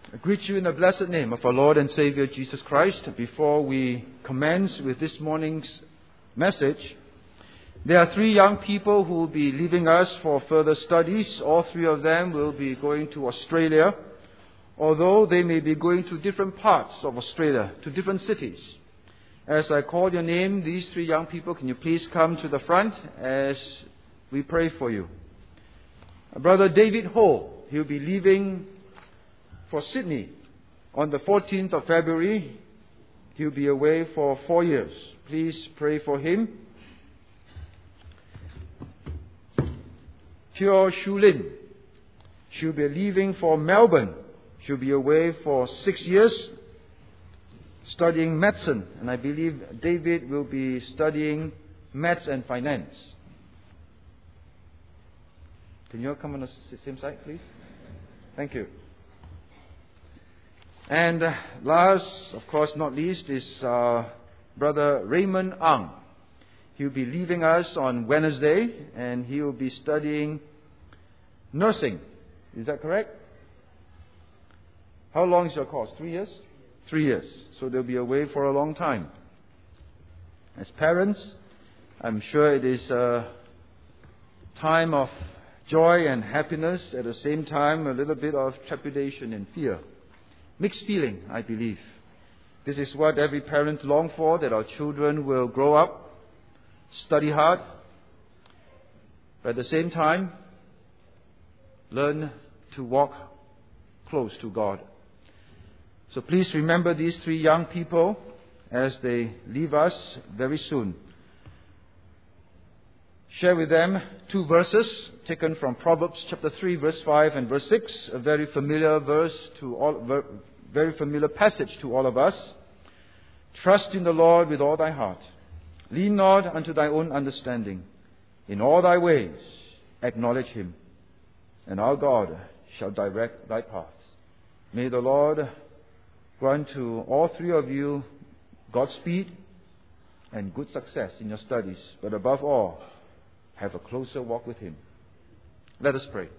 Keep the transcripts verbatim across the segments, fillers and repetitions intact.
I greet you in the blessed name of our Lord and Savior Jesus Christ. Before we commence with this morning's message, there are three young people who will be leaving us for further studies. All three of them will be going to Australia, although they may be going to different parts of Australia, to different cities. As I call your name, these three young people, can you please come to the front as we pray for you? Brother David Ho, he'll be leaving for Sydney on the fourteenth of February. He'll be away for four years. Please pray for him. Teo Shulin, she'll be leaving for Melbourne. She'll be away for six years studying medicine, and I believe David will be studying maths and finance. Can you all come on the same side, please? Thank you. And uh, last, of course not least, is uh, Brother Raymond Ang. He'll be leaving us on Wednesday, and he will be studying nursing. Is that correct? How long is your course? Three years? Three years. So they'll be away for a long time. As parents, I'm sure it is a time of joy and happiness, at the same time a little bit of trepidation and fear. Mixed feeling, I believe. This is what every parent longs for, that our children will grow up, study hard, but at the same time learn to walk close to God. So please remember these three young people as they leave us very soon. Share with them two verses taken from Proverbs chapter three, verse five and verse six, a very familiar verse to all, very familiar passage to all of us. Trust in the Lord with all thy heart. Lean not unto thy own understanding. In all thy ways acknowledge him, and our God shall direct thy paths. May the Lord grant to all three of you Godspeed and good success in your studies, but above all, have a closer walk with him. Let us pray.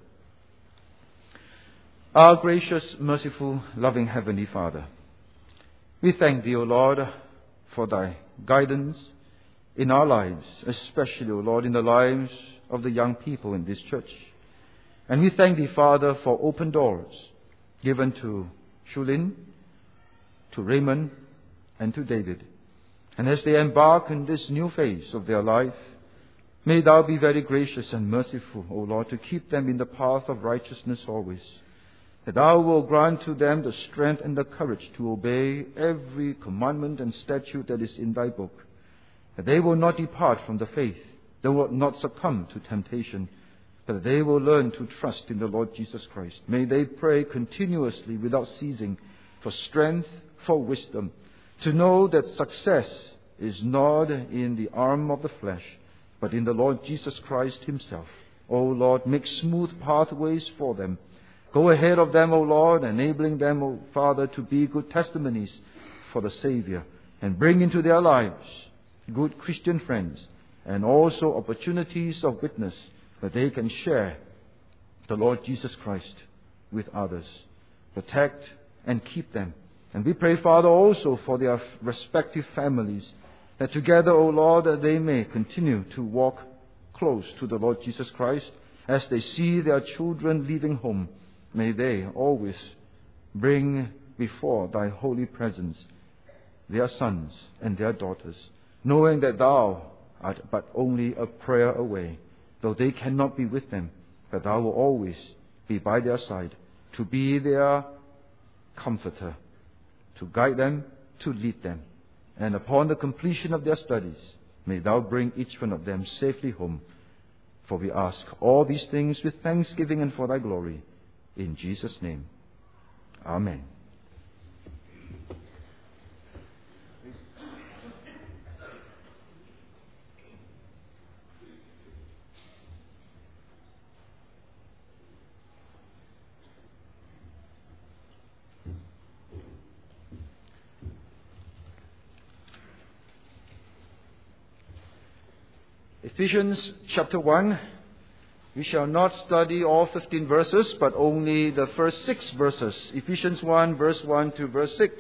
Our gracious, merciful, loving Heavenly Father, we thank thee, O Lord, for thy guidance in our lives, especially, O Lord, in the lives of the young people in this church. And we thank thee, Father, for open doors given to Shulin, to Raymond, and to David. And as they embark on this new phase of their life, may thou be very gracious and merciful, O Lord, to keep them in the path of righteousness always. That thou will grant to them the strength and the courage to obey every commandment and statute that is in thy book. That they will not depart from the faith. They will not succumb to temptation. But that they will learn to trust in the Lord Jesus Christ. May they pray continuously without ceasing for strength, for wisdom, to know that success is not in the arm of the flesh, but in the Lord Jesus Christ himself. O Lord, make smooth pathways for them. Go ahead of them, O Lord, enabling them, O Father, to be good testimonies for the Savior, and bring into their lives good Christian friends, and also opportunities of witness that they can share the Lord Jesus Christ with others. Protect and keep them. And we pray, Father, also for their respective families, that together, O Lord, that they may continue to walk close to the Lord Jesus Christ as they see their children leaving home. May they always bring before thy holy presence their sons and their daughters, knowing that thou art but only a prayer away, though they cannot be with them, but thou will always be by their side, to be their comforter, to guide them, to lead them. And upon the completion of their studies, may thou bring each one of them safely home. For we ask all these things with thanksgiving and for thy glory. In Jesus' name. Amen. Ephesians chapter one, We shall not study all fifteen verses, but only the first six verses. Ephesians one, verse one to verse six.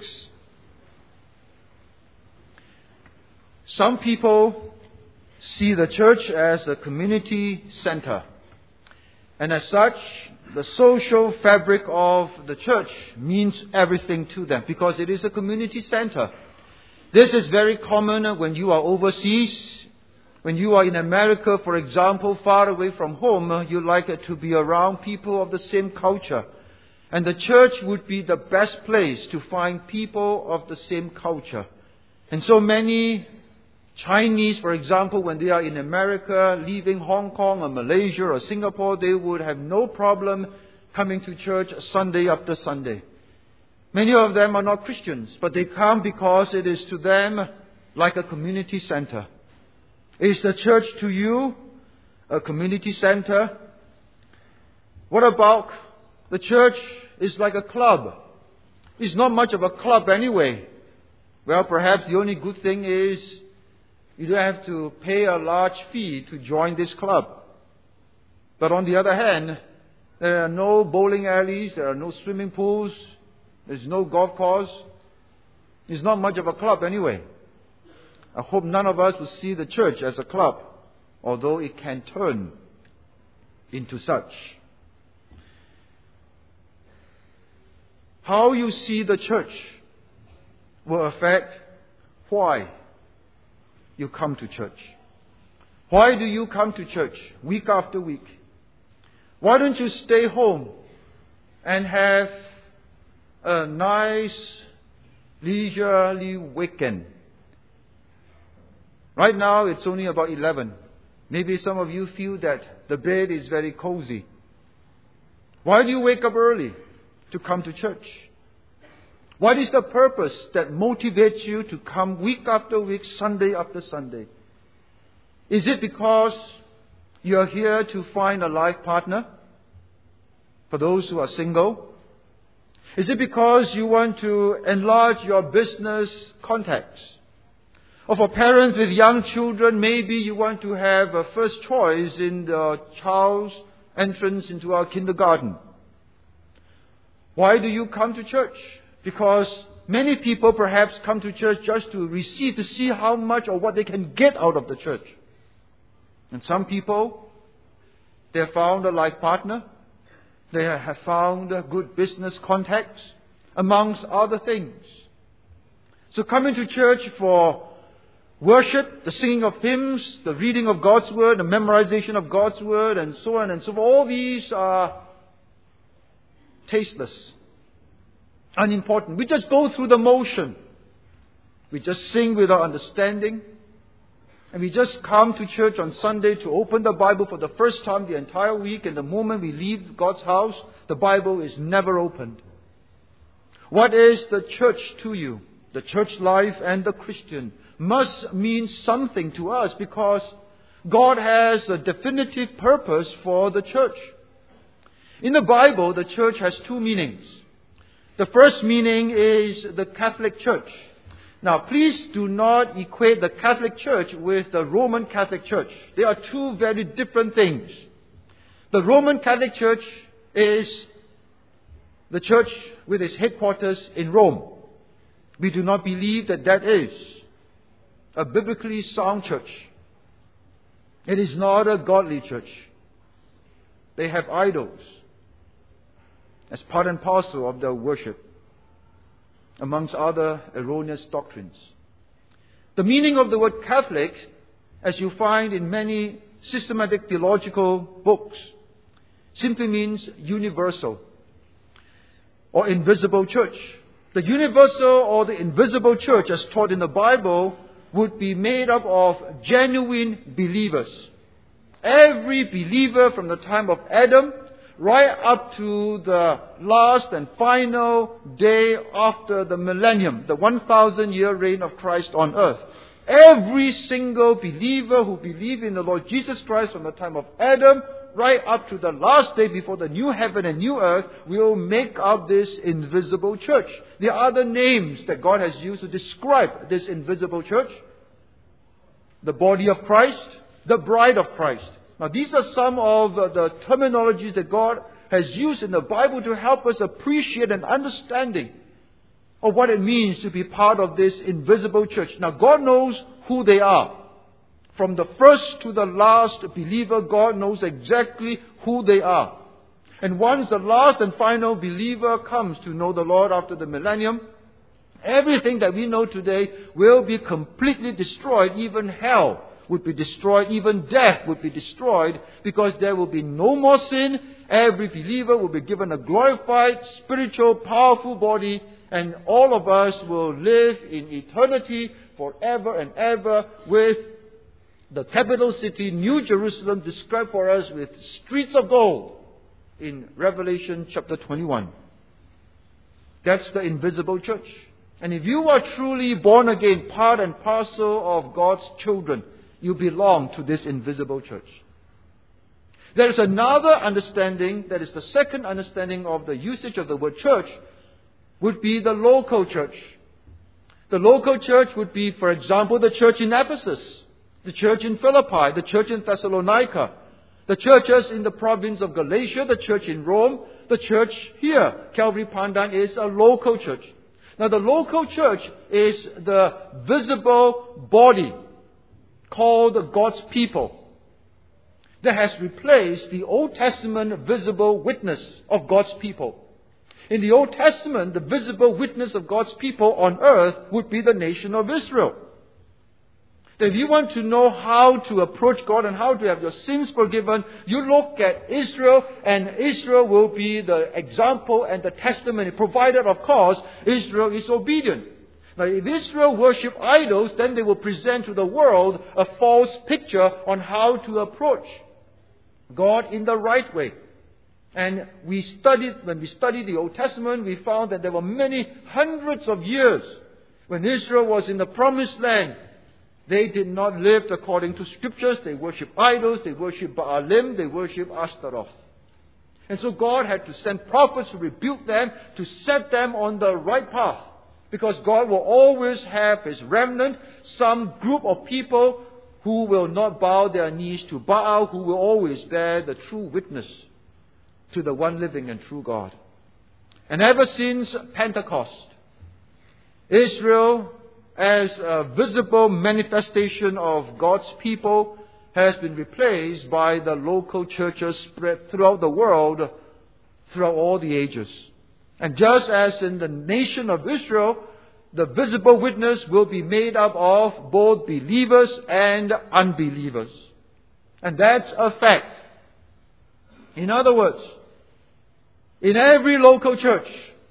Some people see the church as a community center. And as such, the social fabric of the church means everything to them because it is a community center. This is very common when you are overseas. When you are in America, for example, far away from home, you like it to be around people of the same culture. And the church would be the best place to find people of the same culture. And so many Chinese, for example, when they are in America, leaving Hong Kong or Malaysia or Singapore, they would have no problem coming to church Sunday after Sunday. Many of them are not Christians, but they come because it is to them like a community center. Is the church to you a community center? What about the church is like a club? It's not much of a club anyway. Well, perhaps the only good thing is you don't have to pay a large fee to join this club. But on the other hand, there are no bowling alleys, there are no swimming pools, there's no golf course. It's not much of a club anyway. I hope none of us will see the church as a club, although it can turn into such. How you see the church will affect why you come to church. Why do you come to church week after week? Why don't you stay home and have a nice leisurely weekend? Right now it's only about eleven. Maybe some of you feel that the bed is very cozy. Why do you wake up early to come to church? What is the purpose that motivates you to come week after week, Sunday after Sunday? Is it because you are here to find a life partner? For those who are single? Is it because you want to enlarge your business contacts? Or for parents with young children, maybe you want to have a first choice in the child's entrance into our kindergarten. Why do you come to church? Because many people perhaps come to church just to receive, to see how much or what they can get out of the church. And some people, they have found a life partner. They have found good business contacts, amongst other things. So coming to church for worship, the singing of hymns, the reading of God's Word, the memorization of God's Word, and so on and so forth. All these are tasteless, unimportant. We just go through the motion. We just sing without understanding. And we just come to church on Sunday to open the Bible for the first time the entire week. And the moment we leave God's house, the Bible is never opened. What is the church to you? The church life and the Christian must mean something to us because God has a definitive purpose for the church. In the Bible, the church has two meanings. The first meaning is the Catholic Church. Now, please do not equate the Catholic Church with the Roman Catholic Church. They are two very different things. The Roman Catholic Church is the church with its headquarters in Rome. We do not believe that that is a biblically sound church. It is not a godly church. They have idols as part and parcel of their worship, amongst other erroneous doctrines. The meaning of the word Catholic, as you find in many systematic theological books, simply means universal or invisible church. The universal or the invisible church, as taught in the Bible, would be made up of genuine believers. Every believer from the time of Adam right up to the last and final day after the millennium, the one thousand year reign of Christ on earth. Every single believer who believes in the Lord Jesus Christ from the time of Adam right up to the last day before the new heaven and new earth will make up this invisible church. There are other names that God has used to describe this invisible church. The body of Christ, the bride of Christ. Now, these are some of the terminologies that God has used in the Bible to help us appreciate an understanding of what it means to be part of this invisible church. Now, God knows who they are. From the first to the last believer, God knows exactly who they are. And once the last and final believer comes to know the Lord after the millennium, everything that we know today will be completely destroyed. Even hell would be destroyed. Even death would be destroyed, because there will be no more sin. Every believer will be given a glorified, spiritual, powerful body, and all of us will live in eternity forever and ever with the capital city, New Jerusalem, described for us with streets of gold in Revelation chapter twenty-one. That's the invisible church. And if you are truly born again, part and parcel of God's children, you belong to this invisible church. There is another understanding, that is the second understanding of the usage of the word church, would be the local church. The local church would be, for example, the church in Ephesus, the church in Philippi, the church in Thessalonica, the churches in the province of Galatia, the church in Rome, the church here, Calvary Pandan, is a local church. Now, the local church is the visible body called God's people that has replaced the Old Testament visible witness of God's people. In the Old Testament, the visible witness of God's people on earth would be the nation of Israel. If you want to know how to approach God and how to have your sins forgiven, you look at Israel, and Israel will be the example and the testimony, provided, of course, Israel is obedient. Now, if Israel worship idols, then they will present to the world a false picture on how to approach God in the right way. And we studied, when we studied the Old Testament, we found that there were many hundreds of years when Israel was in the promised land. They did not live according to scriptures. They worship idols. They worship Baalim. They worship Ashtaroth. And so God had to send prophets to rebuke them, to set them on the right path. Because God will always have His remnant, some group of people who will not bow their knees to Baal, who will always bear the true witness to the one living and true God. And ever since Pentecost, Israel, as a visible manifestation of God's people, has been replaced by the local churches spread throughout the world, throughout all the ages. And just as in the nation of Israel, the visible witness will be made up of both believers and unbelievers. And that's a fact. In other words, in every local church,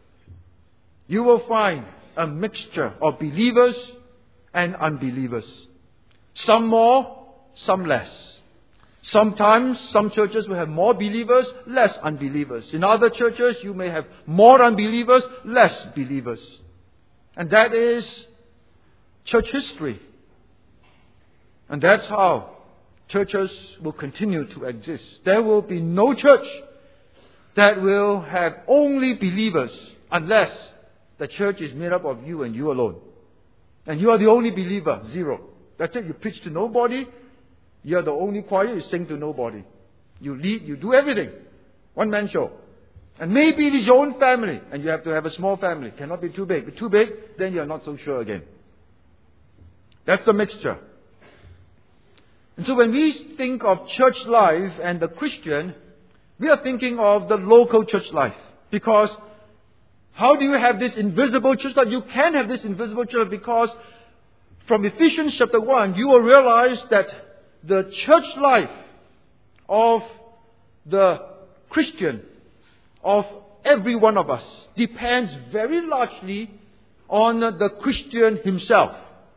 you will find a mixture of believers and unbelievers. Some more, some less. Sometimes some churches will have more believers, less unbelievers. In other churches, you may have more unbelievers, less believers. And that is church history. And that's how churches will continue to exist. There will be no church that will have only believers unless the church is made up of you and you alone. And you are the only believer, zero. That's it. You preach to nobody. You are the only choir. You sing to nobody. You lead, you do everything. One man show. And maybe it is your own family, and you have to have a small family. Cannot be too big. Be too big, then you are not so sure again. That's a mixture. And so when we think of church life and the Christian, we are thinking of the local church life. Because how do you have this invisible church life? You can have this invisible church because from Ephesians chapter one, you will realize that the church life of the Christian, of every one of us, depends very largely on the Christian himself.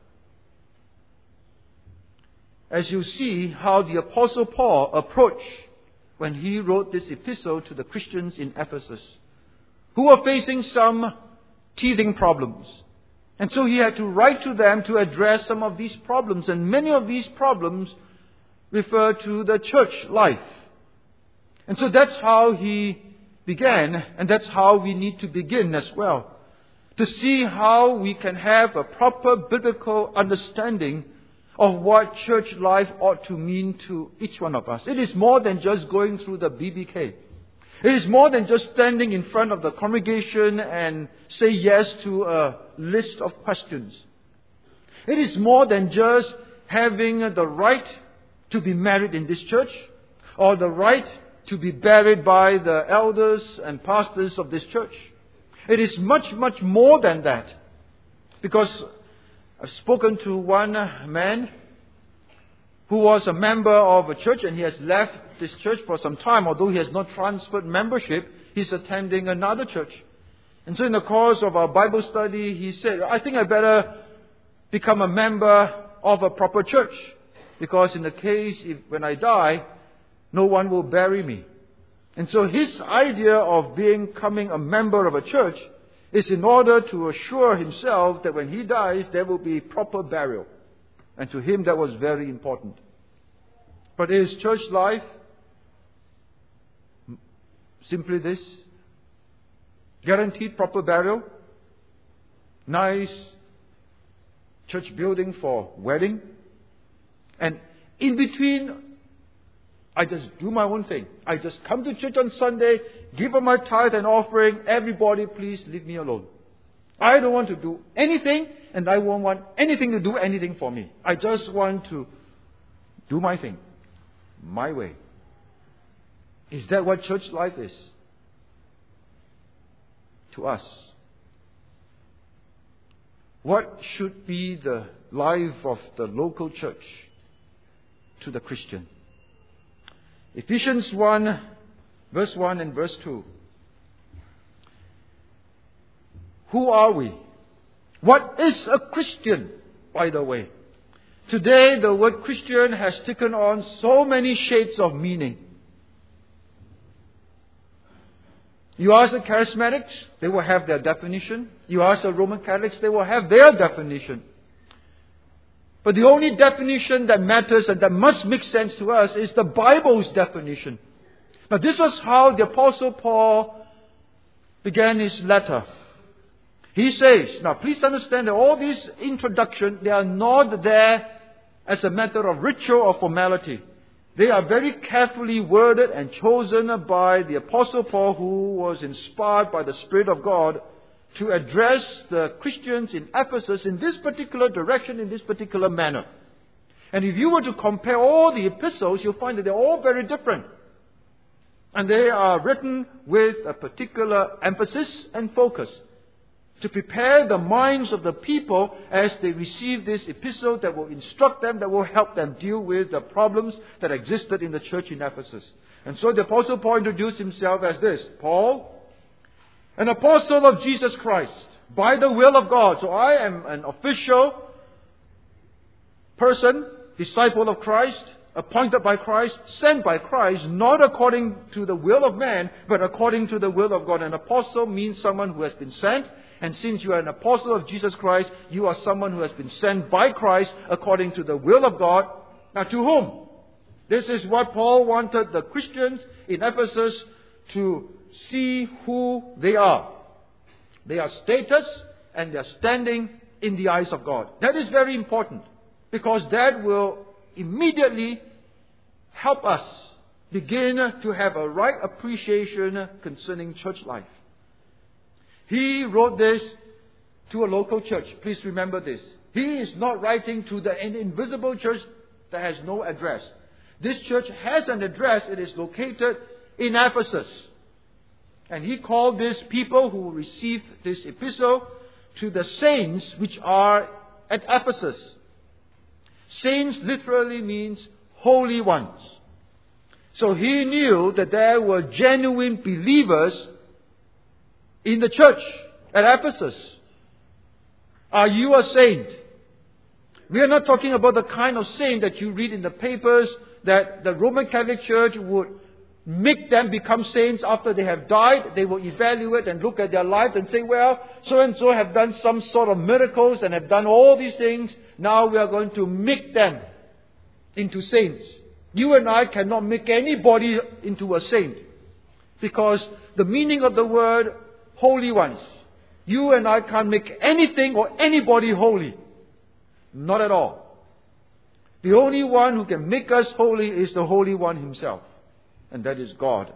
As you see how the Apostle Paul approached when he wrote this epistle to the Christians in Ephesus, who were facing some teething problems. And so he had to write to them to address some of these problems. And many of these problems refer to the church life. And so that's how he began, and that's how we need to begin as well. To see how we can have a proper biblical understanding of what church life ought to mean to each one of us. It is more than just going through the B B K. It is more than just standing in front of the congregation and say yes to a list of questions. It is more than just having the right to be married in this church, or the right to be buried by the elders and pastors of this church. It is much, much more than that. Because I've spoken to one man who was a member of a church, and he has left this church for some time. Although he has not transferred membership, he's attending another church. And so in the course of our Bible study, he said, I think I better become a member of a proper church. Because in the case, if when I die, no one will bury me. And so his idea of becoming a member of a church is in order to assure himself that when he dies, there will be proper burial. And to him that was very important. But is church life simply this? Guaranteed proper burial? Nice church building for wedding? And in between, I just do my own thing. I just come to church on Sunday, give up my tithe and offering. Everybody, please leave me alone. I don't want to do anything, and I won't want anything to do anything for me. I just want to do my thing, my way. Is that what church life is to us? What should be the life of the local church to the Christian? Ephesians one, verse one and verse two. Who are we? What is a Christian, by the way? Today, the word Christian has taken on so many shades of meaning. You ask the charismatics, they will have their definition. You ask the Roman Catholics, they will have their definition. But the only definition that matters and that must make sense to us is the Bible's definition. Now, this was how the Apostle Paul began his letter. He says, now please understand that all these introductions, they are not there as a matter of ritual or formality. They are very carefully worded and chosen by the Apostle Paul, who was inspired by the Spirit of God to address the Christians in Ephesus in this particular direction, in this particular manner. And if you were to compare all the epistles, you'll find that they're all very different. And they are written with a particular emphasis and focus to prepare the minds of the people as they receive this epistle that will instruct them, that will help them deal with the problems that existed in the church in Ephesus. And so the Apostle Paul introduced himself as this: Paul, an apostle of Jesus Christ, by the will of God. So I am an official person, disciple of Christ, appointed by Christ, sent by Christ, not according to the will of man, but according to the will of God. An apostle means someone who has been sent. And since you are an apostle of Jesus Christ, you are someone who has been sent by Christ according to the will of God. Now, to whom? This is what Paul wanted the Christians in Ephesus to see who they are. They are status and they are standing in the eyes of God. That is very important, because that will immediately help us begin to have a right appreciation concerning church life. He wrote this to a local church. Please remember this. He is not writing to the invisible church that has no address. This church has an address. It is located in Ephesus. And he called these people who received this epistle to the saints which are at Ephesus. Saints literally means holy ones. So he knew that there were genuine believers in the church at Ephesus. Are you a saint? We are not talking about the kind of saint that you read in the papers, that the Roman Catholic Church would make them become saints after they have died. They will evaluate and look at their lives and say, well, so-and-so have done some sort of miracles and have done all these things. Now we are going to make them into saints. You and I cannot make anybody into a saint, because the meaning of the word holy ones, you and I can't make anything or anybody holy. Not at all. The only one who can make us holy is the Holy One Himself, and that is God.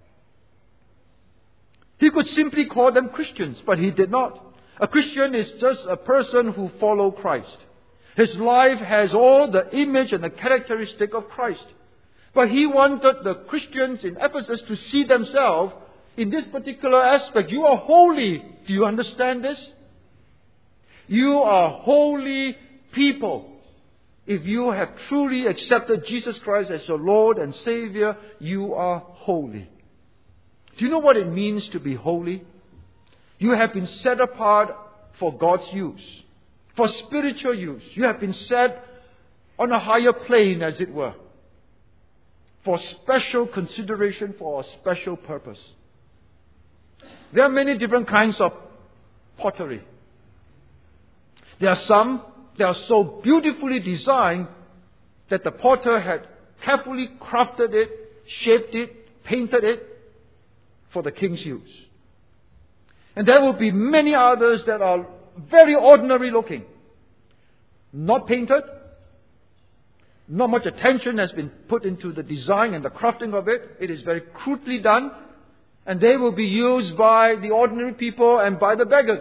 He could simply call them Christians, but He did not. A Christian is just a person who follows Christ. His life has all the image and the characteristic of Christ. But He wanted the Christians in Ephesus to see themselves in this particular aspect. You are holy. Do you understand this? You are holy people. If you have truly accepted Jesus Christ as your Lord and Savior, you are holy. Do you know what it means to be holy? You have been set apart for God's use, for spiritual use. You have been set on a higher plane, as it were, for special consideration, for a special purpose. There are many different kinds of pottery. There are some that are so beautifully designed that the potter had carefully crafted it, shaped it, painted it for the king's use. And there will be many others that are very ordinary looking, not painted. Not much attention has been put into the design and the crafting of it. It is very crudely done. And they will be used by the ordinary people and by the beggars.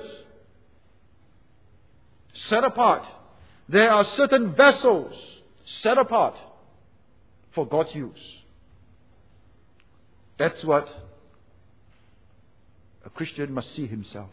Set apart. There are certain vessels set apart for God's use. That's what a Christian must see himself.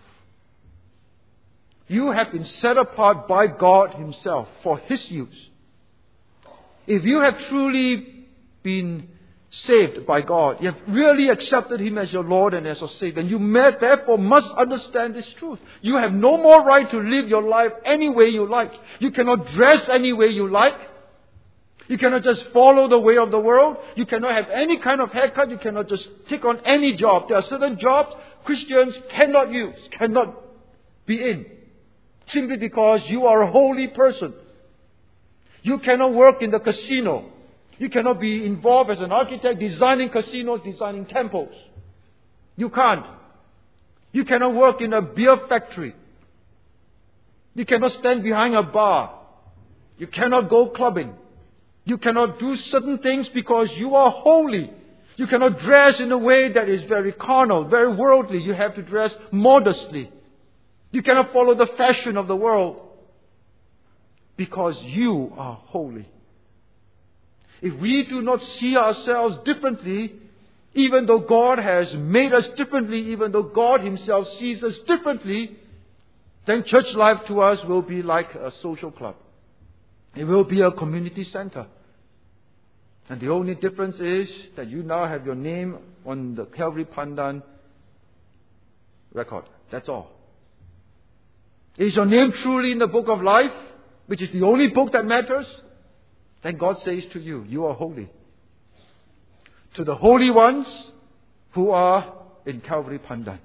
You have been set apart by God Himself for His use. If you have truly been saved by God, you have really accepted Him as your Lord and as your Savior, and you may, therefore must understand this truth. You have no more right to live your life any way you like. You cannot dress any way you like. You cannot just follow the way of the world. You cannot have any kind of haircut. You cannot just take on any job. There are certain jobs Christians cannot use, cannot be in, simply because you are a holy person. You cannot work in the casino. You cannot be involved as an architect designing casinos, designing temples. You can't. You cannot work in a beer factory. You cannot stand behind a bar. You cannot go clubbing. You cannot do certain things because you are holy. You cannot dress in a way that is very carnal, very worldly. You have to dress modestly. You cannot follow the fashion of the world because you are holy. If we do not see ourselves differently, even though God has made us differently, even though God Himself sees us differently, then church life to us will be like a social club. It will be a community center. And the only difference is that you now have your name on the Calvary Pandan record. That's all. Is your name truly in the book of life, which is the only book that matters? Then God says to you, you are holy. To the holy ones who are in Calvary Pandan,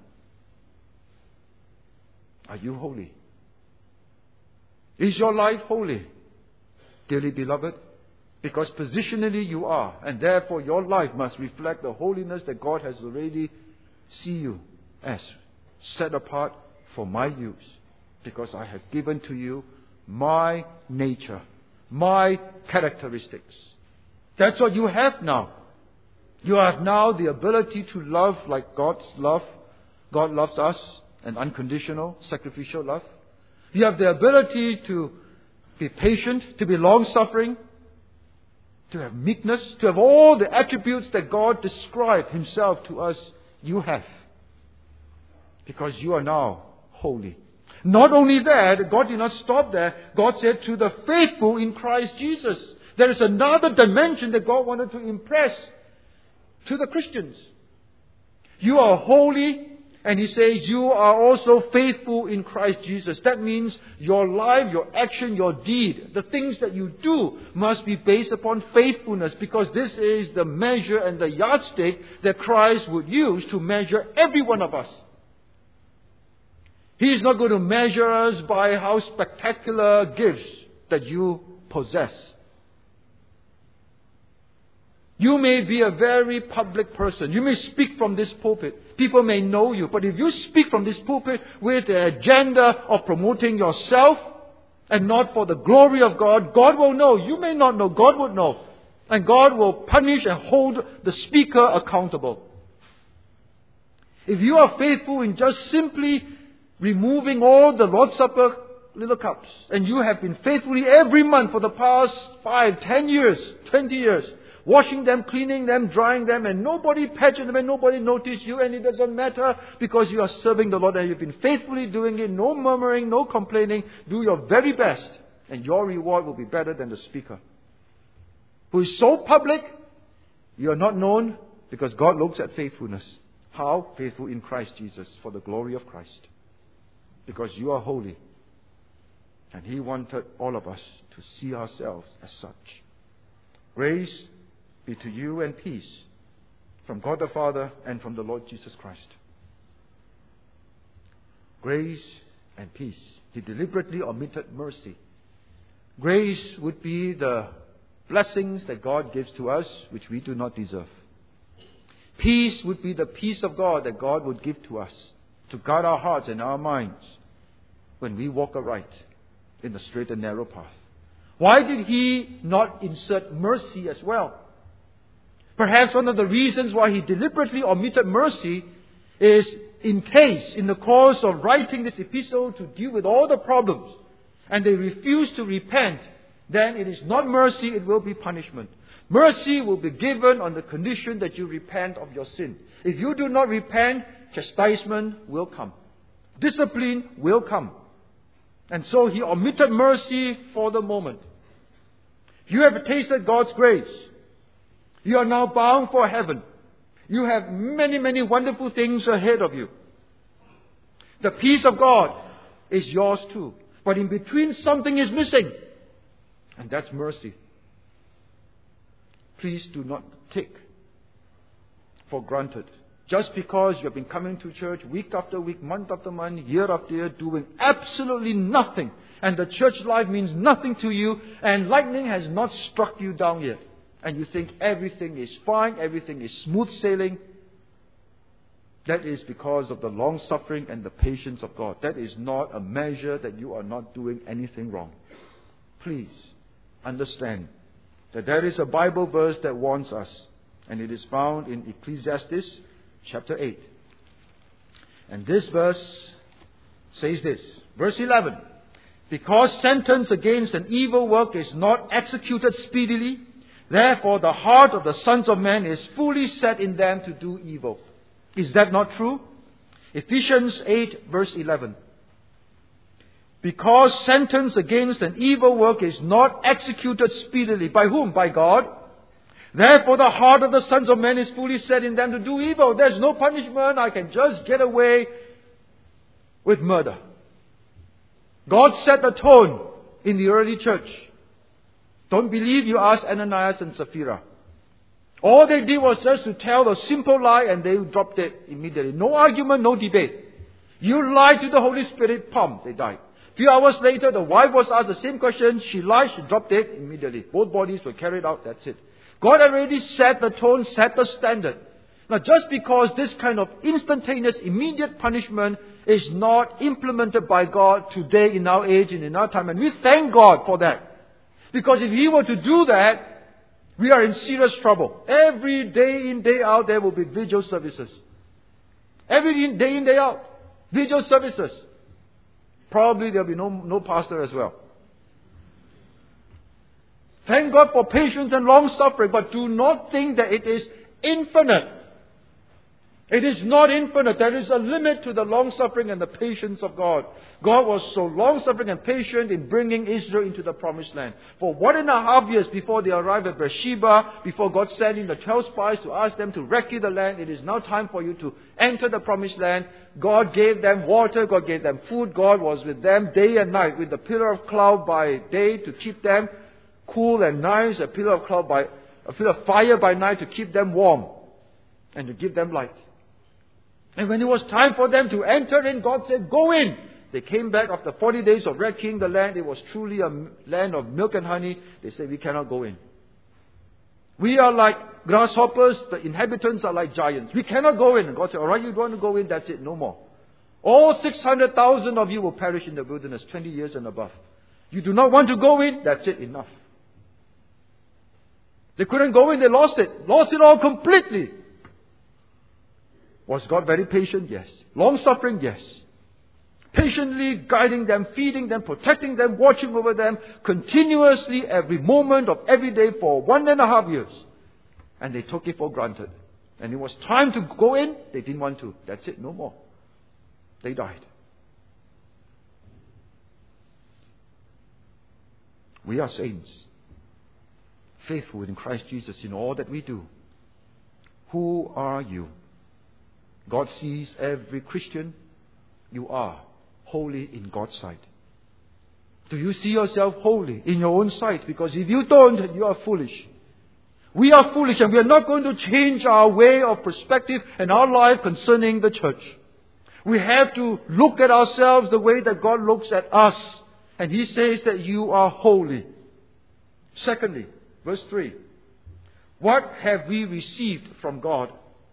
are you holy? Is your life holy, dearly beloved? Because positionally you are, and therefore your life must reflect the holiness that God has already seen you as set apart for my use. Because I have given to you my nature, my characteristics. That's what you have now. You have now the ability to love like God's love. God loves us, an unconditional, sacrificial love. You have the ability to be patient, to be long-suffering, to have meekness, to have all the attributes that God described Himself to us. You have. Because you are now holy. Not only that, God did not stop there. God said to the faithful in Christ Jesus. There is another dimension that God wanted to impress to the Christians. You are holy, and He says you are also faithful in Christ Jesus. That means your life, your action, your deed, the things that you do must be based upon faithfulness, because this is the measure and the yardstick that Christ would use to measure every one of us. He is not going to measure us by how spectacular gifts that you possess. You may be a very public person. You may speak from this pulpit. People may know you. But if you speak from this pulpit with the agenda of promoting yourself, and not for the glory of God, God will know. You may not know. God would know. And God will punish and hold the speaker accountable. If you are faithful in just simply removing all the Lord's Supper little cups, and you have been faithfully every month for the past five, ten years, twenty years, washing them, cleaning them, drying them, and nobody patched them and nobody noticed you, and it doesn't matter because you are serving the Lord and you've been faithfully doing it, no murmuring, no complaining, do your very best, and your reward will be better than the speaker, who is so public, you are not known because God looks at faithfulness. How? Faithful in Christ Jesus for the glory of Christ. Because you are holy. And He wanted all of us to see ourselves as such. Grace be to you and peace from God the Father and from the Lord Jesus Christ. Grace and peace. He deliberately omitted mercy. Grace would be the blessings that God gives to us, which we do not deserve. Peace would be the peace of God that God would give to us to guard our hearts and our minds when we walk aright in the straight and narrow path. Why did He not insert mercy as well? Perhaps one of the reasons why He deliberately omitted mercy is in case, in the course of writing this epistle to deal with all the problems, and they refuse to repent, then it is not mercy, it will be punishment. Mercy will be given on the condition that you repent of your sin. If you do not repent, chastisement will come. Discipline will come. And so He omitted mercy for the moment. You have tasted God's grace. You are now bound for heaven. You have many, many wonderful things ahead of you. The peace of God is yours too. But in between, something is missing. And that's mercy. Please do not take for granted. Just because you have been coming to church week after week, month after month, year after year, doing absolutely nothing, and the church life means nothing to you, and lightning has not struck you down yet, and you think everything is fine, everything is smooth sailing, that is because of the long suffering and the patience of God. That is not a measure that you are not doing anything wrong. Please understand that there is a Bible verse that warns us, and it is found in Ecclesiastes chapter eight. And this verse says this, verse eleven, because sentence against an evil work is not executed speedily, therefore the heart of the sons of men is fully set in them to do evil. Is that not true? Ephesians eight verse eleven. Because sentence against an evil work is not executed speedily. By whom? By God. Therefore the heart of the sons of men is fully set in them to do evil. There's no punishment. I can just get away with murder. God set the tone in the early church. Don't believe, you ask Ananias and Sapphira. All they did was just to tell a simple lie and they dropped it immediately. No argument, no debate. You lied to the Holy Spirit, pum, they died. A few hours later, the wife was asked the same question. She lied, she dropped it immediately. Both bodies were carried out, that's it. God already set the tone, set the standard. Now, just because this kind of instantaneous, immediate punishment is not implemented by God today in our age and in our time, and we thank God for that. Because if He were to do that, we are in serious trouble. Every day in, day out, there will be vigil services. Every day in, day out, vigil services. Probably there will be no, no pastor as well. Thank God for patience and long suffering, but do not think that it is infinite. It is not infinite. There is a limit to the long suffering and the patience of God. God was so long suffering and patient in bringing Israel into the promised land. For one and a half years before they arrived at Beersheba, before God sent in the twelve spies to ask them to recce the land, it is now time for you to enter the promised land. God gave them water, God gave them food, God was with them day and night with the pillar of cloud by day to keep them cool and nice, a pillar of cloud by a pillar of fire by night to keep them warm and to give them light. And when it was time for them to enter in, God said, go in. They came back after forty days of wrecking the land. It was truly a land of milk and honey. They said, we cannot go in. We are like grasshoppers. The inhabitants are like giants. We cannot go in. And God said, all right, you don't want to go in. That's it. No more. All six hundred thousand of you will perish in the wilderness, twenty years and above. You do not want to go in, that's it, enough. They couldn't go in, they lost it. Lost it all completely. Was God very patient? Yes. Long-suffering? Yes. Patiently guiding them, feeding them, protecting them, watching over them, continuously, every moment of every day for one and a half years. And they took it for granted. And it was time to go in, they didn't want to. That's it, no more. They died. We are saints, faithful in Christ Jesus in all that we do. Who are you? God sees every Christian. You are holy in God's sight. Do you see yourself holy in your own sight? Because if you don't, you are foolish. We are foolish, and we are not going to change our way of perspective and our life concerning the church. We have to look at ourselves the way that God looks at us. And He says that you are holy. Secondly, verse three. What have we received from God?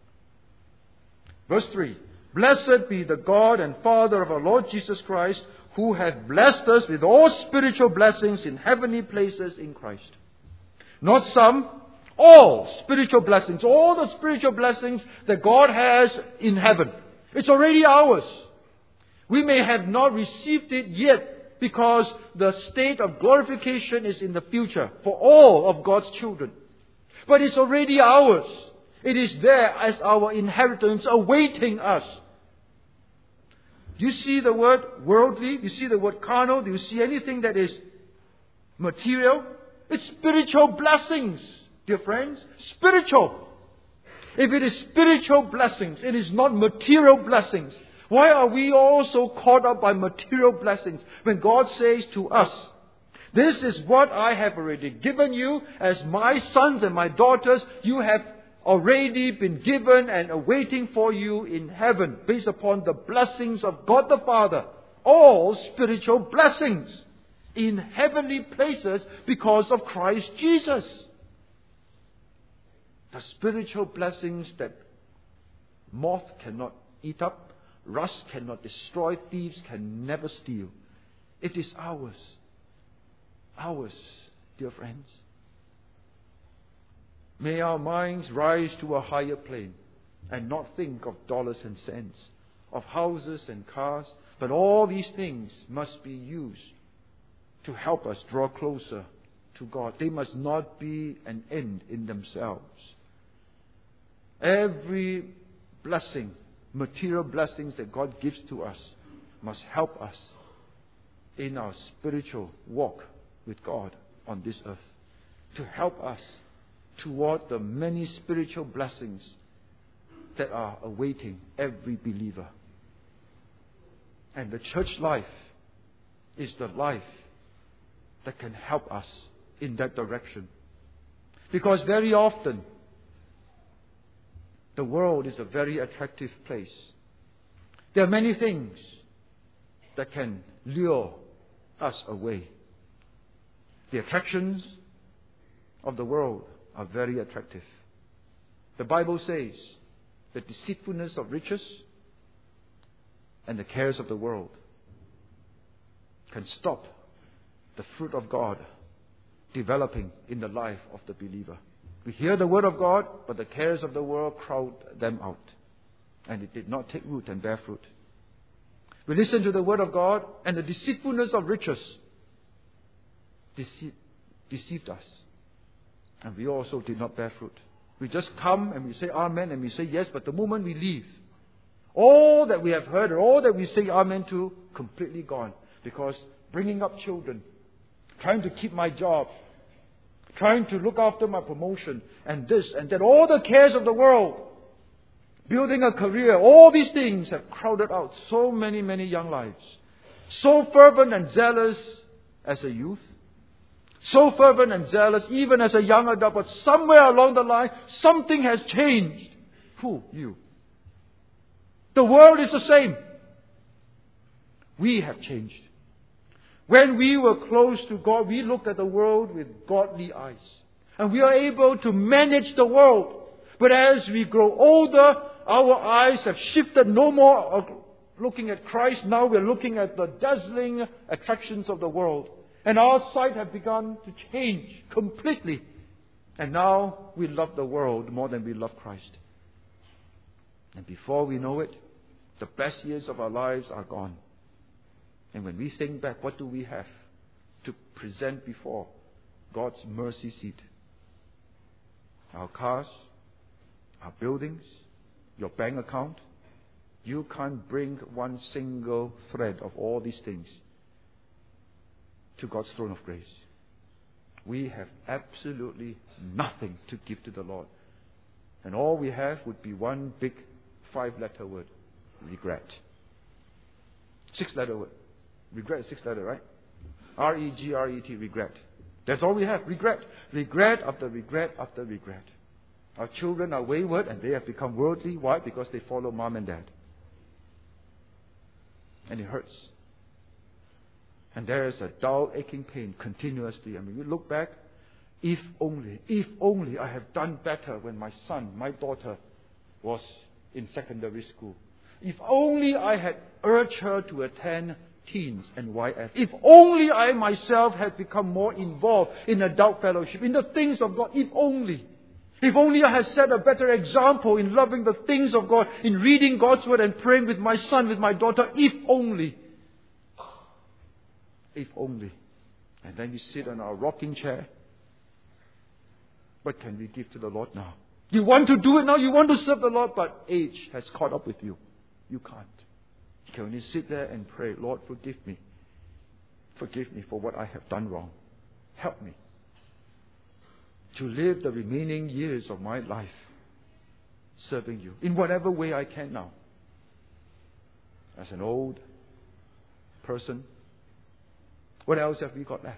Verse three. Blessed be the God and Father of our Lord Jesus Christ, who hath blessed us with all spiritual blessings in heavenly places in Christ. Not some, all spiritual blessings. All the spiritual blessings that God has in heaven. It's already ours. We may have not received it yet because the state of glorification is in the future for all of God's children. But it's already ours. It is there as our inheritance awaiting us. Do you see the word worldly? Do you see the word carnal? Do you see anything that is material? It's spiritual blessings, dear friends. Spiritual. If it is spiritual blessings, it is not material blessings. Why are we all so caught up by material blessings when God says to us, this is what I have already given you as my sons and my daughters. You have already been given and awaiting for you in heaven based upon the blessings of God the Father. All spiritual blessings in heavenly places because of Christ Jesus. The spiritual blessings that moth cannot eat up, rust cannot destroy, thieves can never steal. It is ours. Ours, dear friends. May our minds rise to a higher plane and not think of dollars and cents, of houses and cars, but all these things must be used to help us draw closer to God. They must not be an end in themselves. Every blessing, material blessings that God gives to us must help us in our spiritual walk with God on this earth, to help us toward the many spiritual blessings that are awaiting every believer. And the church life is the life that can help us in that direction. Because very often, the world is a very attractive place. There are many things that can lure us away. The attractions of the world are very attractive. The Bible says the deceitfulness of riches and the cares of the world can stop the fruit of God developing in the life of the believer. We hear the word of God, but the cares of the world crowd them out. And it did not take root and bear fruit. We listen to the word of God, and the deceitfulness of riches dece- deceived us. And we also did not bear fruit. We just come and we say amen and we say yes, but the moment we leave, all that we have heard and all that we say amen to, completely gone. Because bringing up children, trying to keep my job, trying to look after my promotion, and this and that, all the cares of the world, building a career, all these things have crowded out so many, many young lives. So fervent and zealous as a youth, so fervent and zealous even as a young adult, but somewhere along the line, something has changed. Who? You. The world is the same. We have changed. When we were close to God, we looked at the world with godly eyes. And we are able to manage the world. But as we grow older, our eyes have shifted, no more looking at Christ. Now we're looking at the dazzling attractions of the world. And our sight has begun to change completely. And now we love the world more than we love Christ. And before we know it, the best years of our lives are gone. And when we think back, what do we have to present before God's mercy seat? Our cars, our buildings, your bank account. You can't bring one single thread of all these things to God's throne of grace. We have absolutely nothing to give to the Lord. And all we have would be one big five-letter word: regret. Six-letter word. Regret is six-letter, right? R E G R E T, regret. That's all we have, regret. Regret after regret after regret. Our children are wayward and they have become worldly. Why? Because they follow mom and dad. And it hurts. And there is a dull, aching pain continuously. I mean, you look back, if only, if only I have done better when my son, my daughter was in secondary school. If only I had urged her to attend teens and Y F. If only I myself had become more involved in adult fellowship, in the things of God. If only. If only I had set a better example in loving the things of God, in reading God's Word and praying with my son, with my daughter. If only. If only. And then we sit on our rocking chair. What can we give to the Lord now? You want to do it now, you want to serve the Lord, but age has caught up with you. You can't. You can only sit there and pray, Lord, forgive me. Forgive me for what I have done wrong. Help me to live the remaining years of my life serving you in whatever way I can now. As an old person, what else have we got left?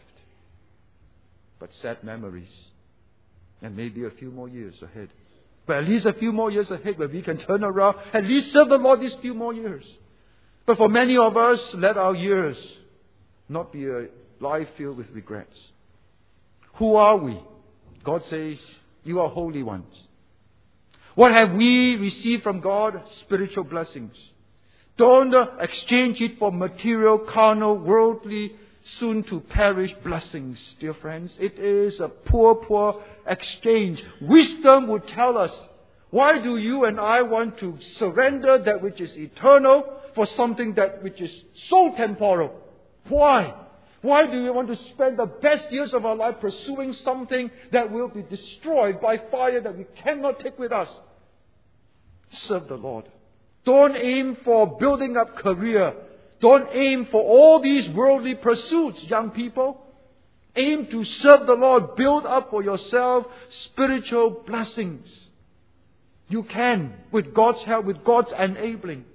But sad memories. And maybe a few more years ahead. But at least a few more years ahead where we can turn around, at least serve the Lord these few more years. But for many of us, let our years not be a life filled with regrets. Who are we? God says, you are holy ones. What have we received from God? Spiritual blessings. Don't exchange it for material, carnal, worldly, soon to perish blessings, dear friends. It is a poor, poor exchange. Wisdom would tell us, why do you and I want to surrender that which is eternal for something that which is so temporal? Why? Why do we want to spend the best years of our life pursuing something that will be destroyed by fire that we cannot take with us? Serve the Lord. Don't aim for building up career. Don't aim for all these worldly pursuits, young people. Aim to serve the Lord. Build up for yourself spiritual blessings. You can, with God's help, with God's enabling.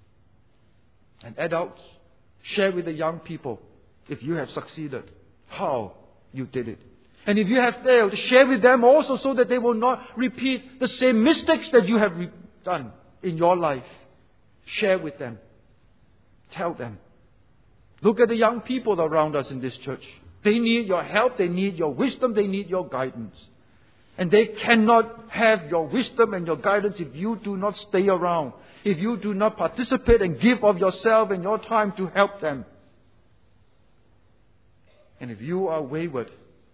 And adults, share with the young people, if you have succeeded, how you did it. And if you have failed, share with them also so that they will not repeat the same mistakes that you have re- done in your life. Share with them. Tell them. Look at the young people around us in this church. They need your help. They need your wisdom. They need your guidance. And they cannot have your wisdom and your guidance if you do not stay around. If you do not participate and give of yourself and your time to help them. And if you are wayward,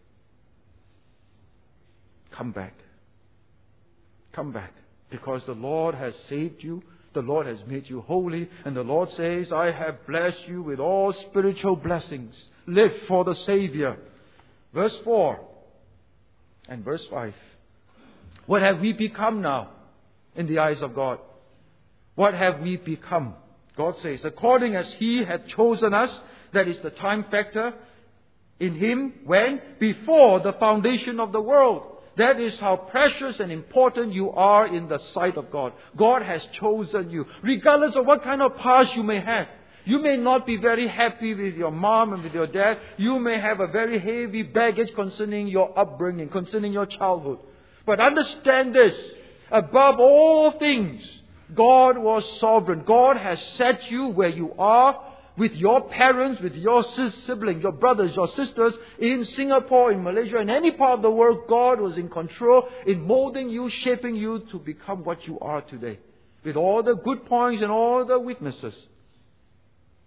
come back. Come back. Because the Lord has saved you. The Lord has made you holy. And the Lord says, I have blessed you with all spiritual blessings. Live for the Savior. Verse four and verse five. What have we become now in the eyes of God? What have we become? God says, according as He had chosen us, that is the time factor, in Him, when? Before the foundation of the world. That is how precious and important you are in the sight of God. God has chosen you. Regardless of what kind of past you may have. You may not be very happy with your mom and with your dad. You may have a very heavy baggage concerning your upbringing, concerning your childhood. But understand this. Above all things, God was sovereign. God has set you where you are, with your parents, with your siblings, your brothers, your sisters, in Singapore, in Malaysia, in any part of the world. God was in control in molding you, shaping you to become what you are today. With all the good points and all the weaknesses.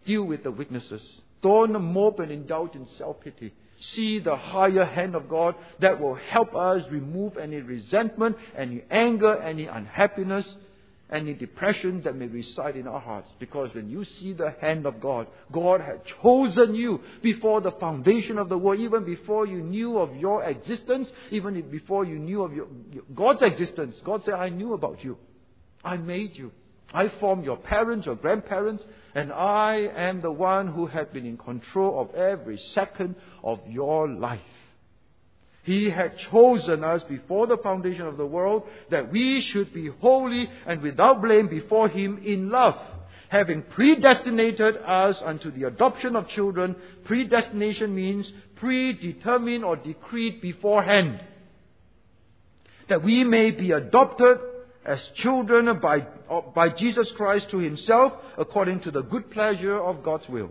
Deal with the weaknesses. Don't mope and indulge in self-pity. See the higher hand of God that will help us remove any resentment, any anger, any unhappiness, any depression that may reside in our hearts. Because when you see the hand of God, God had chosen you before the foundation of the world, even before you knew of your existence, even before you knew of your, God's existence. God said, I knew about you. I made you. I formed your parents, your grandparents, and I am the one who had been in control of every second of your life. He had chosen us before the foundation of the world that we should be holy and without blame before Him in love, having predestinated us unto the adoption of children. Predestination means predetermined or decreed beforehand, that we may be adopted as children by, by Jesus Christ to Himself, according to the good pleasure of God's will.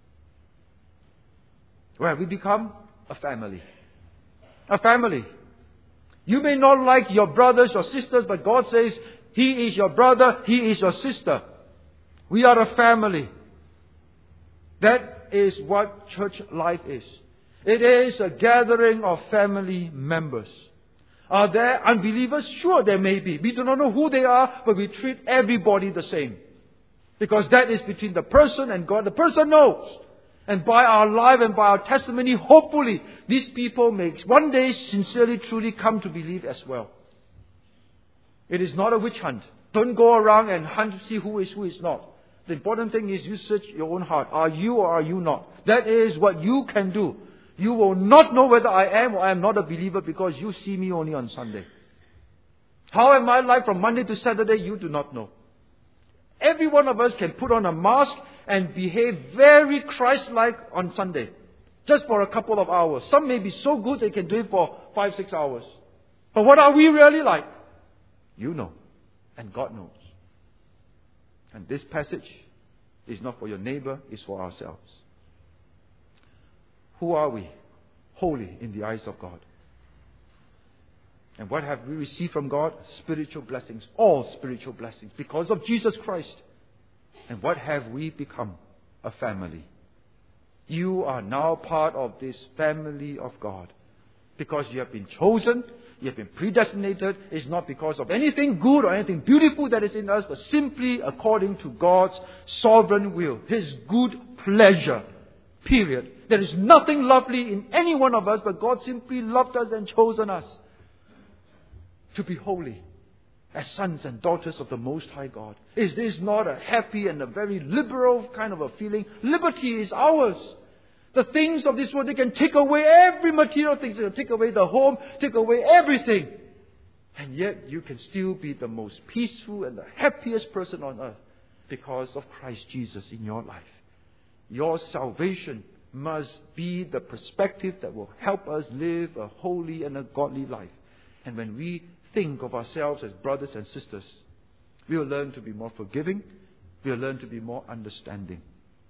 Where we become a family. A family. You may not like your brothers or sisters, but God says, He is your brother, He is your sister. We are a family. That is what church life is. It is a gathering of family members. Are there unbelievers? Sure, there may be. We do not know who they are, but we treat everybody the same. Because that is between the person and God. The person knows. And by our life and by our testimony, hopefully, these people may one day sincerely, truly come to believe as well. It is not a witch hunt. Don't go around and hunt to see who is, who is not. The important thing is you search your own heart. Are you or are you not? That is what you can do. You will not know whether I am or I am not a believer because you see me only on Sunday. How am I like from Monday to Saturday? You do not know. Every one of us can put on a mask and behave very Christ-like on Sunday. Just for a couple of hours. Some may be so good they can do it for five, six hours. But what are we really like? You know. And God knows. And this passage is not for your neighbor, it's for ourselves. Who are we? Holy in the eyes of God. And what have we received from God? Spiritual blessings. All spiritual blessings. Because of Jesus Christ. And what have we become? A family. You are now part of this family of God. Because you have been chosen. You have been predestinated. It's not because of anything good or anything beautiful that is in us, but simply according to God's sovereign will. His good pleasure. Period. There is nothing lovely in any one of us, but God simply loved us and chosen us to be holy as sons and daughters of the Most High God. Is this not a happy and a very liberal kind of a feeling? Liberty is ours. The things of this world, they can take away every material thing. They can take away the home, take away everything. And yet you can still be the most peaceful and the happiest person on earth because of Christ Jesus in your life. Your salvation must be the perspective that will help us live a holy and a godly life. And when we think of ourselves as brothers and sisters, we will learn to be more forgiving, we will learn to be more understanding,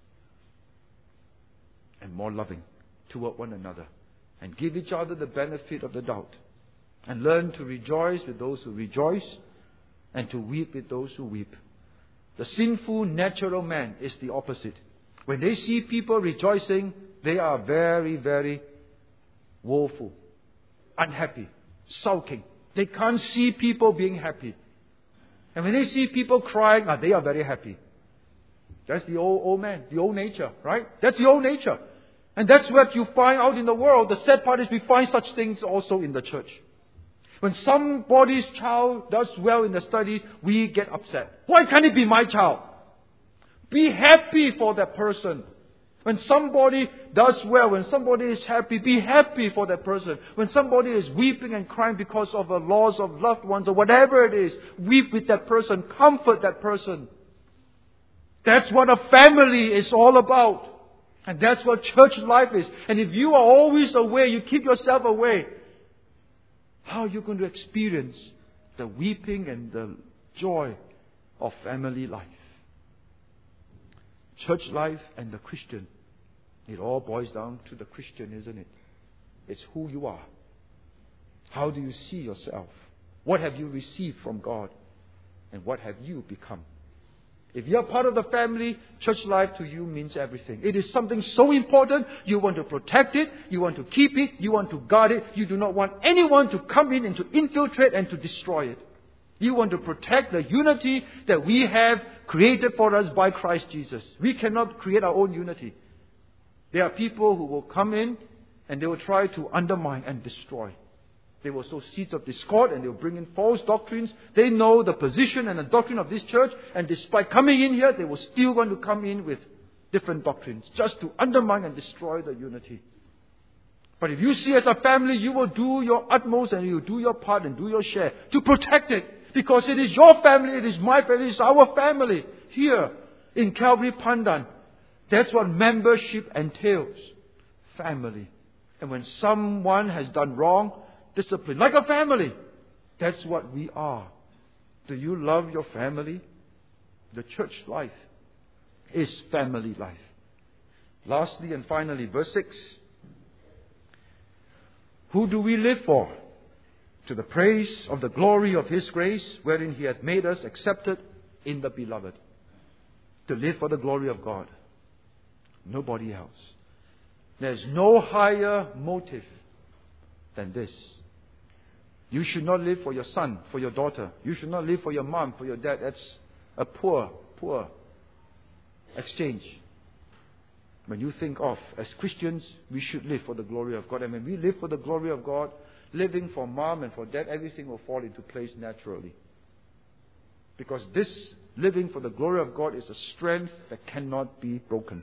and more loving toward one another, and give each other the benefit of the doubt, and learn to rejoice with those who rejoice, and to weep with those who weep. The sinful, natural man is the opposite. When they see people rejoicing, they are very, very woeful, unhappy, sulking. They can't see people being happy. And when they see people crying, ah, they are very happy. That's the old, old man, the old nature, right? That's the old nature. And that's what you find out in the world. The sad part is we find such things also in the church. When somebody's child does well in the studies, we get upset. Why can't it be my child? Be happy for that person. When somebody does well, when somebody is happy, be happy for that person. When somebody is weeping and crying because of the loss of loved ones or whatever it is, weep with that person, comfort that person. That's what a family is all about. And that's what church life is. And if you are always away, you keep yourself away, how are you going to experience the weeping and the joy of family life? Church life and the Christian, it all boils down to the Christian, isn't it? It's who you are. How do you see yourself? What have you received from God? And what have you become? If you're part of the family, church life to you means everything. It is something so important, you want to protect it, you want to keep it, you want to guard it. You do not want anyone to come in and to infiltrate and to destroy it. You want to protect the unity that we have created for us by Christ Jesus. We cannot create our own unity. There are people who will come in and they will try to undermine and destroy. They will sow seeds of discord and they will bring in false doctrines. They know the position and the doctrine of this church, and despite coming in here, they will still want to come in with different doctrines just to undermine and destroy the unity. But if you see as a family, you will do your utmost and you will do your part and do your share to protect it. Because it is your family, it is my family, it is our family here in Calvary Pandan. That's what membership entails. Family. And when someone has done wrong, discipline, like a family. That's what we are. Do you love your family? The church life is family life. Lastly and finally, verse six. Who do we live for? To the praise of the glory of His grace, wherein He hath made us accepted in the Beloved. To live for the glory of God. Nobody else. There's no higher motive than this. You should not live for your son, for your daughter. You should not live for your mom, for your dad. That's a poor, poor exchange. When you think of, as Christians, we should live for the glory of God. And when we live for the glory of God, living for mom and for dad, everything will fall into place naturally. Because this living for the glory of God is a strength that cannot be broken.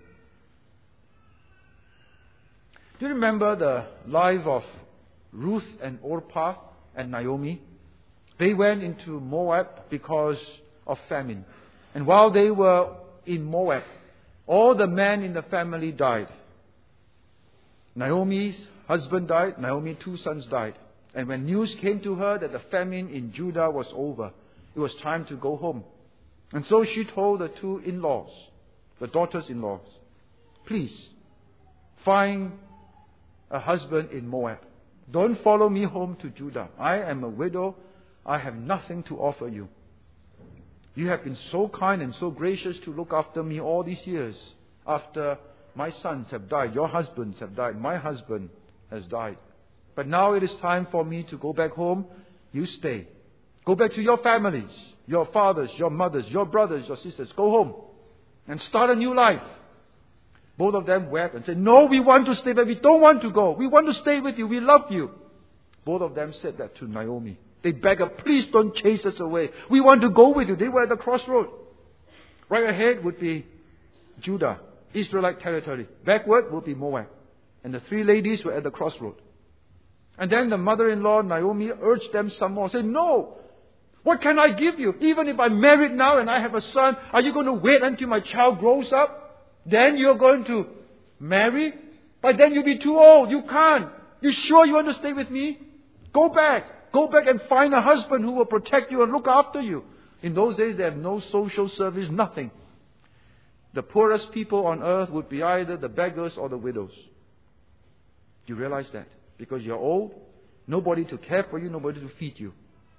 Do you remember the life of Ruth and Orpah and Naomi? They went into Moab because of famine. And while they were in Moab, all the men in the family died. Naomi's husband died. Naomi's two sons died. And when news came to her that the famine in Judah was over, it was time to go home. And so she told the two in-laws, the daughters-in-laws, please, find a husband in Moab. Don't follow me home to Judah. I am a widow. I have nothing to offer you. You have been so kind and so gracious to look after me all these years. After my sons have died, your husbands have died, my husband has died. But now it is time for me to go back home. You stay. Go back to your families, your fathers, your mothers, your brothers, your sisters. Go home and start a new life. Both of them wept and said, no, we want to stay, but we don't want to go. We want to stay with you. We love you. Both of them said that to Naomi. They begged her, please don't chase us away. We want to go with you. They were at the crossroad. Right ahead would be Judah, Israelite territory. Backward would be Moab. And the three ladies were at the crossroad. And then the mother-in-law, Naomi, urged them some more. Said, no, what can I give you? Even if I'm married now and I have a son, are you going to wait until my child grows up? Then you're going to marry? By then you'll be too old. You can't. You sure you want to stay with me? Go back. Go back and find a husband who will protect you and look after you. In those days, they have no social service, nothing. The poorest people on earth would be either the beggars or the widows. Do you realize that? Because you're old, nobody to care for you, nobody to feed you.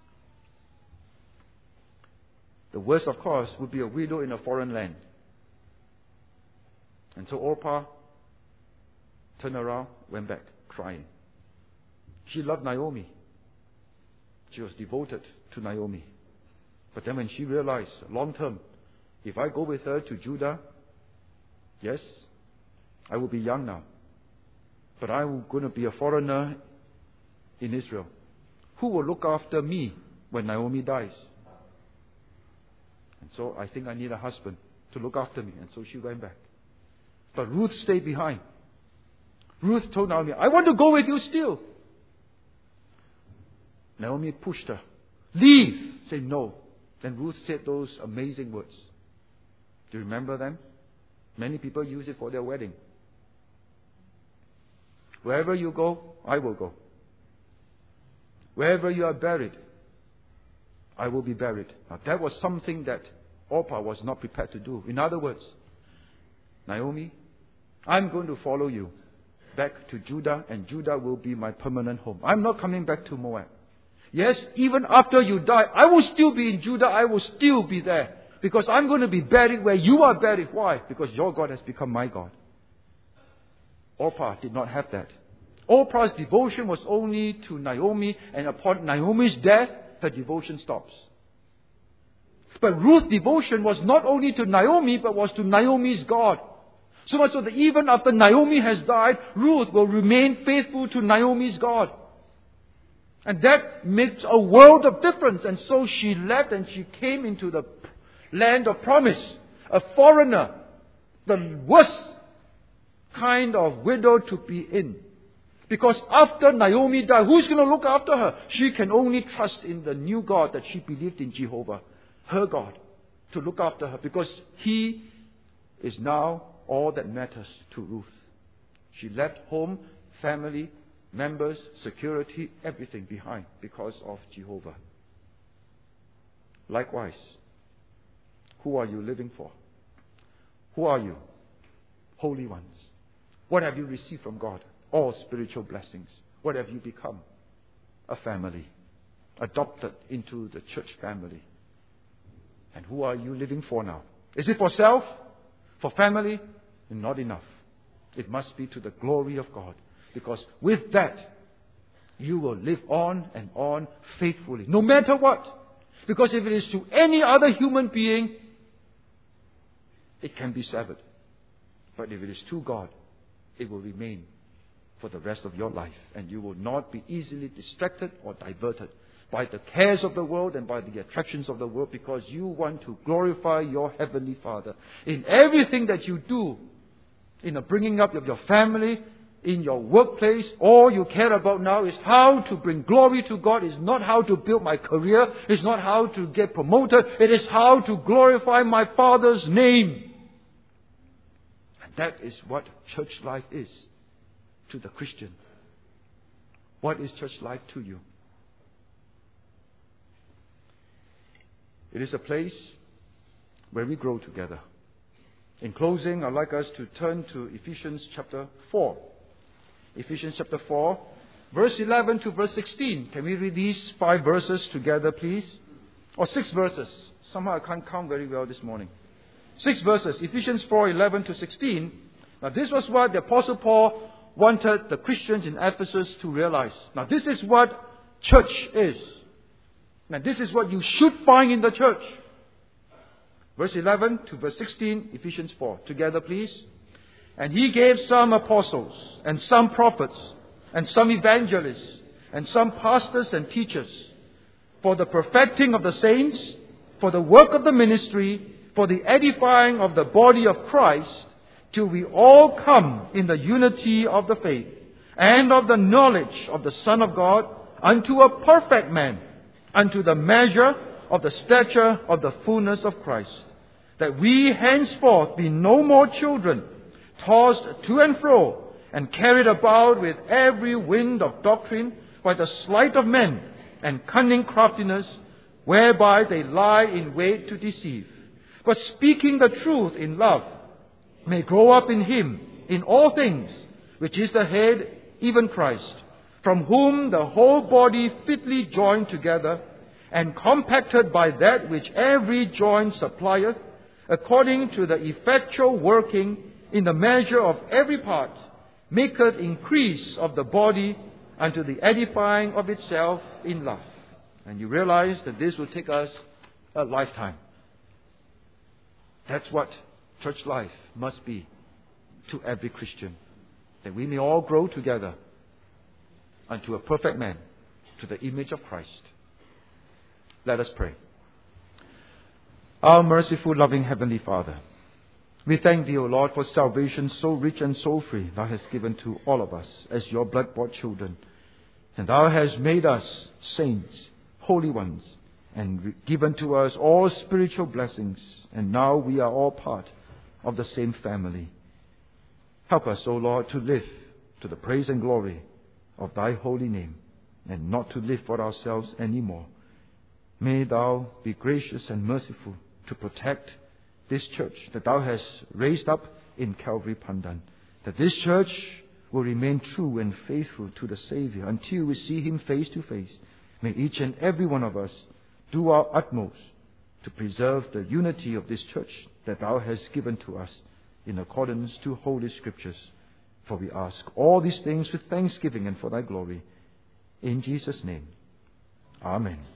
The worst, of course, would be a widow in a foreign land. And so Orpah turned around, went back, crying. She loved Naomi. She was devoted to Naomi. But then when she realized, long term, if I go with her to Judah, yes, I will be young now. But I'm going to be a foreigner in Israel. Who will look after me when Naomi dies? And so I think I need a husband to look after me. And so she went back. But Ruth stayed behind. Ruth told Naomi, I want to go with you still. Naomi pushed her. Leave! Say no. Then Ruth said those amazing words. Do you remember them? Many people use it for their wedding. Wherever you go, I will go. Wherever you are buried, I will be buried. Now that was something that Orpah was not prepared to do. In other words, Naomi, I'm going to follow you back to Judah, and Judah will be my permanent home. I'm not coming back to Moab. Yes, even after you die, I will still be in Judah. I will still be there. because I'm going to be buried where you are buried. Why? Because your God has become my God. Orpah did not have that. Orpah's devotion was only to Naomi, and upon Naomi's death, her devotion stops. But Ruth's devotion was not only to Naomi, but was to Naomi's God. So much so that even after Naomi has died, Ruth will remain faithful to Naomi's God. And that makes a world of difference. And so she left and she came into the land of promise. A foreigner. The worst kind of widow to be in. Because after Naomi died, who's going to look after her? She can only trust in the new God that she believed in, Jehovah, her God, to look after her. Because He is now all that matters to Ruth. She left home, family, members, security, everything behind because of Jehovah. Likewise, who are you living for? Who are you? Holy ones. What have you received from God? All spiritual blessings. What have you become? A family. Adopted into the church family. And who are you living for now? Is it for self? For family? Not enough. It must be to the glory of God. Because with that, you will live on and on faithfully. No matter what. Because if it is to any other human being, it can be severed. But if it is to God, it will remain for the rest of your life. And you will not be easily distracted or diverted by the cares of the world and by the attractions of the world, because you want to glorify your Heavenly Father. In everything that you do, in the bringing up of your family, in your workplace, all you care about now is how to bring glory to God. It's not how to build my career. It's not how to get promoted. It is how to glorify my Father's name. And that is what church life is to the Christian. What is church life to you? It is a place where we grow together. In closing, I'd like us to turn to Ephesians chapter four. Ephesians chapter four, verse eleven to verse sixteen. Can we read these five verses together, please? Or six verses. Somehow I can't count very well this morning. Six verses. Ephesians four, eleven to sixteen. Now this was what the Apostle Paul wanted the Christians in Ephesus to realize. Now this is what church is. Now this is what you should find in the church. Verse eleven to verse sixteen, Ephesians four. Together, please. And He gave some apostles, and some prophets, and some evangelists, and some pastors and teachers, for the perfecting of the saints, for the work of the ministry, for the edifying of the body of Christ, till we all come in the unity of the faith, and of the knowledge of the Son of God, unto a perfect man, unto the measure of the stature of the fullness of Christ, that we henceforth be no more children, tossed to and fro, and carried about with every wind of doctrine, by the sleight of men, and cunning craftiness, whereby they lie in wait to deceive. But speaking the truth in love, may grow up in Him, in all things, which is the head, even Christ, from whom the whole body fitly joined together, and compacted by that which every joint supplieth, according to the effectual working in the measure of every part, maketh increase of the body unto the edifying of itself in love. And you realize that this will take us a lifetime. That's what church life must be to every Christian. That we may all grow together unto a perfect man, to the image of Christ. Let us pray. Our merciful, loving Heavenly Father, we thank Thee, O Lord, for salvation so rich and so free Thou hast given to all of us as Your blood-bought children. And Thou hast made us saints, holy ones, and given to us all spiritual blessings. And now we are all part of the same family. Help us, O Lord, to live to the praise and glory of Thy holy name, and not to live for ourselves anymore. May Thou be gracious and merciful to protect this church that Thou hast raised up in Calvary Pandan. That this church will remain true and faithful to the Savior until we see Him face to face. May each and every one of us do our utmost to preserve the unity of this church that thou hast given to us in accordance to Holy Scriptures. For we ask all these things with thanksgiving and for thy glory. In Jesus' name. Amen.